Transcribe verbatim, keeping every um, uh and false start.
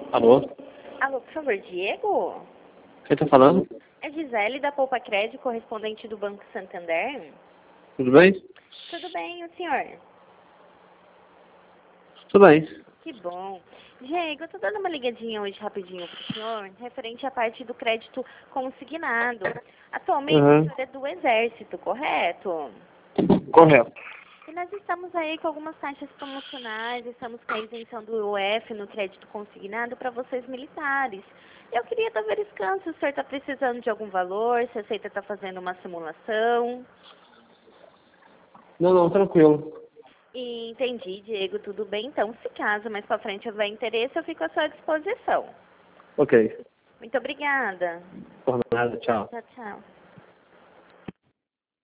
Alô? Alô, por favor, Diego? Quem tá falando? É Gisele da Poupa Crédito, correspondente do Banco Santander? Tudo bem? Tudo bem, o senhor? Tudo bem. Que bom. Diego, eu tô dando uma ligadinha hoje rapidinho pro senhor, referente à parte do crédito consignado. Atualmente, Uhum. o senhor é do Exército, correto? Correto. E nós estamos aí com algumas taxas promocionais, estamos com a isenção do I O F no crédito consignado para vocês militares. Eu queria estar verificando se o senhor está precisando de algum valor, se aceita estar fazendo uma simulação. Não, não, tranquilo. E entendi, Diego, tudo bem. Então, se caso mais para frente houver interesse, eu fico à sua disposição. Ok. Muito obrigada. Por nada, tchau. Tchau, tchau.